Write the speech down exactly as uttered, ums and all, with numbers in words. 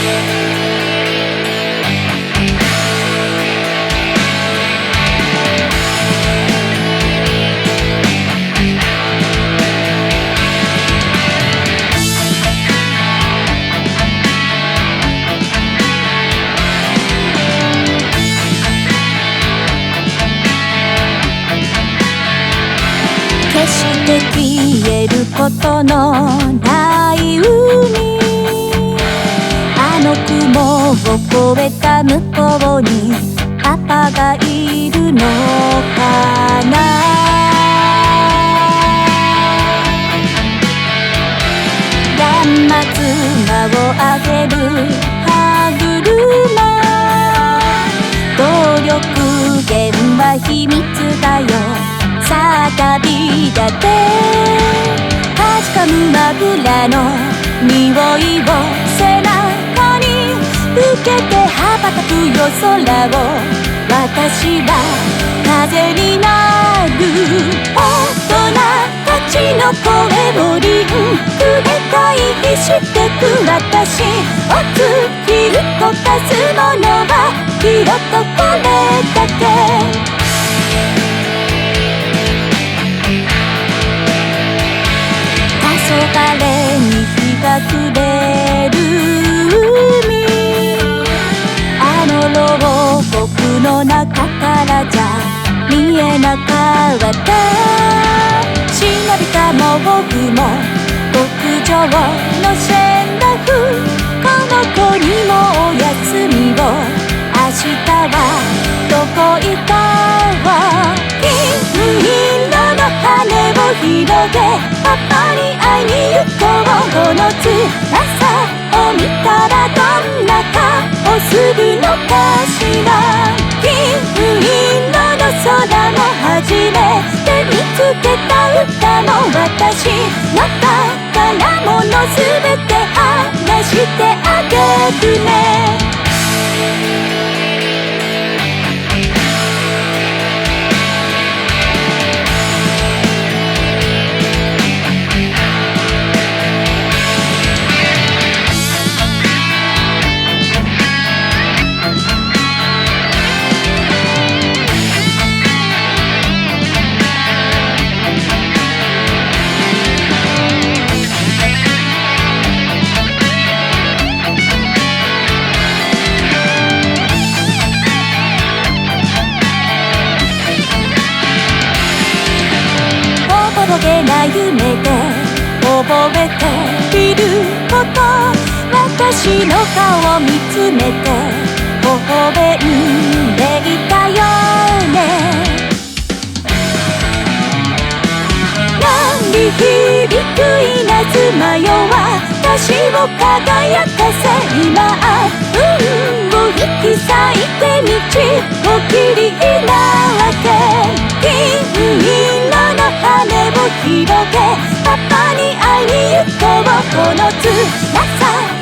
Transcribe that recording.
決して消えることのない海、あの雲を越えた向こうにパパがいるのかな。断末魔をあげる歯車、動力源は秘密だよ。さあ旅立て、確かむ油の匂いを背中に受けて羽ばたく夜空を、私は風になる。大人たちの声をリンクで回避してく私を突き動かすものは色とこれだけ。黄昏に日が暮れる海、あの牢獄の中からじゃ見えなかった。しなびた毛布も極上のシェンラフ、この子にもお休みを。明日はどこ行こう。金色の羽を広げパパに会いに行こう。この翼を見たらどんな顔するのかしら。金色の空も初めて見つけた歌も、私の宝物すべて話してあげるね。おぼろげな夢で覚えていること、私の顔を見つめて微笑んでいたよね。何に響く稲妻よ、私を輝かせ。今運を引き裂いて道を切り開け。金色の羽を広げパパに会いに行こう。この翼